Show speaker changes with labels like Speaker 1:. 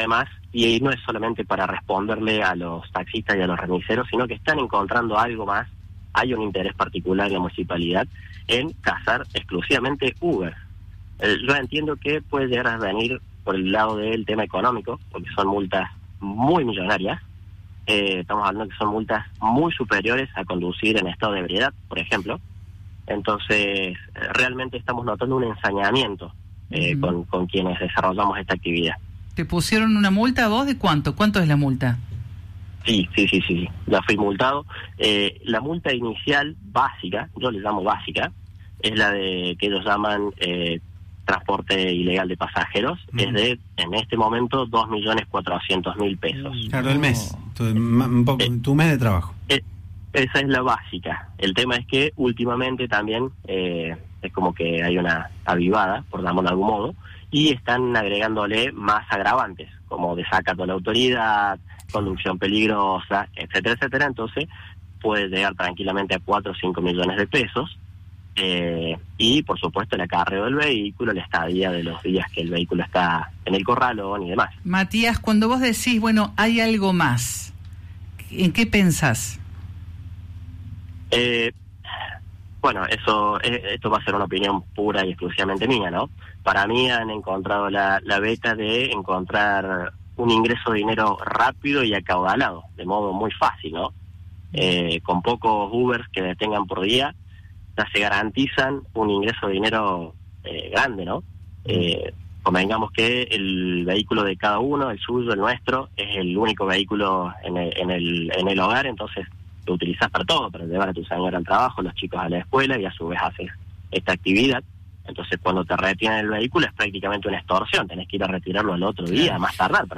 Speaker 1: además, y no es solamente para responderle a los taxistas y a los remiseros, sino que están encontrando algo más. Hay un interés particular en la municipalidad en cazar exclusivamente Uber. Yo entiendo que puede llegar a venir por el lado del tema económico, porque son multas muy millonarias. Estamos hablando que son multas muy superiores a conducir en estado de ebriedad, por ejemplo. Entonces, realmente estamos notando un ensañamiento con quienes desarrollamos esta actividad.
Speaker 2: ¿Te pusieron una multa a vos de cuánto? ¿Cuánto es la multa?
Speaker 1: Sí, la fui multado. La multa inicial básica, yo le llamo básica, es la de que ellos llaman transporte ilegal de pasajeros, es de, en este momento, 2.400.000 pesos.
Speaker 3: Claro, el mes, tu mes de trabajo.
Speaker 1: Esa es la básica. El tema es que últimamente también es como que hay una avivada, por llamarlo de algún modo, y están agregándole más agravantes, como desacato a la autoridad, conducción peligrosa, etcétera, etcétera. Entonces puede llegar tranquilamente a 4 o 5 millones de pesos. Y por supuesto el acarreo del vehículo, la estadía de los días que el vehículo está en el corralón y demás.
Speaker 2: Matías, cuando vos decís, bueno, hay algo más, ¿en qué pensás?
Speaker 1: Bueno, esto va a ser una opinión pura y exclusivamente mía, ¿no? Para mí han encontrado la beta de encontrar un ingreso de dinero rápido y acaudalado, de modo muy fácil, ¿no? Con pocos Ubers que detengan por día, ya se garantizan un ingreso de dinero grande, ¿no? Convengamos que el vehículo de cada uno, el suyo, el nuestro, es el único vehículo en el hogar, entonces lo utilizás para todo, para llevar a tu señora al trabajo, los chicos a la escuela, y a su vez haces esta actividad. Entonces cuando te retienen el vehículo es prácticamente una extorsión, tenés que ir a retirarlo al otro día, más tardar, para